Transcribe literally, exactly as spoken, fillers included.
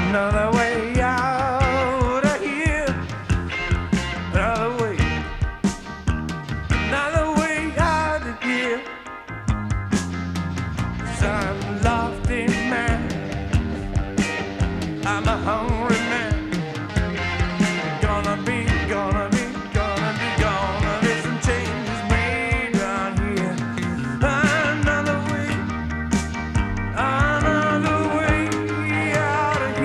Another way out of here. Another way. Another way out of here. 'Cause I'm lost in man. I'm a hungry man.